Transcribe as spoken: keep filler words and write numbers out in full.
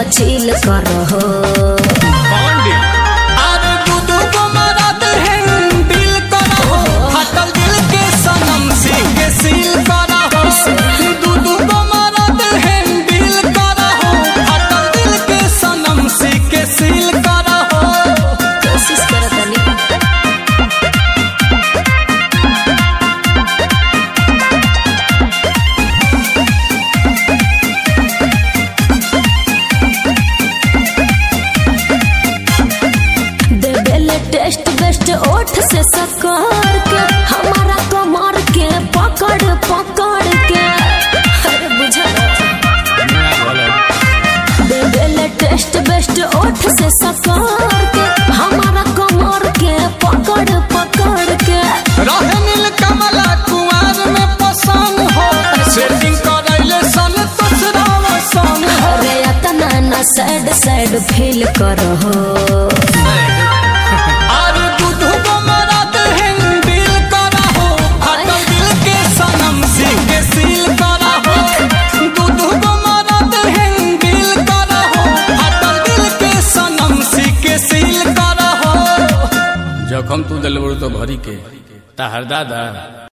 Chill करहो अरे दूधू को मरद है दिल करहो हटल दिल के सनम सी के सील करहो दूधू को मरद है दिल करहो हटल दिल के सनम सी के सील करहो कोशिश करतनी टेस्ट बेस्ट ओठ से सकार के हमारा कमर के पकड़ पकड़ के अरे बुझा दे बेले टेस्ट बेस्ट ओठ से सकार के हमारा कमर के पकड़ पकड़ के रहे नील कमला कुंवर में पसंद हो सेटिंग करैले सन तसरावा सन अरे इतना ना सैड सैड फील करहो जखम तू दिल तो भरी के ताहर दादा।